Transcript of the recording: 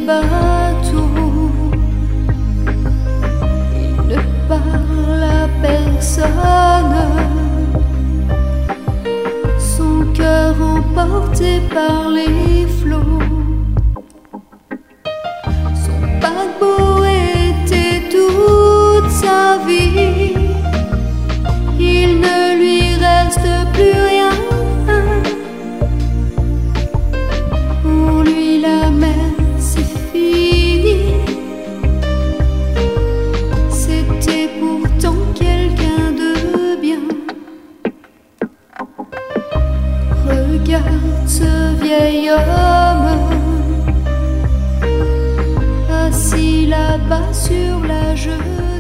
bateaux. Il ne parle à personne, son cœur emporté par les flots. Son paquebot était toute sa vie, il ne lui reste plus rien. Pour lui la mer c'est fini. C'était pourtant quelqu'un de bien. Regarde ce vieil homme assis là-bas sur la jetée.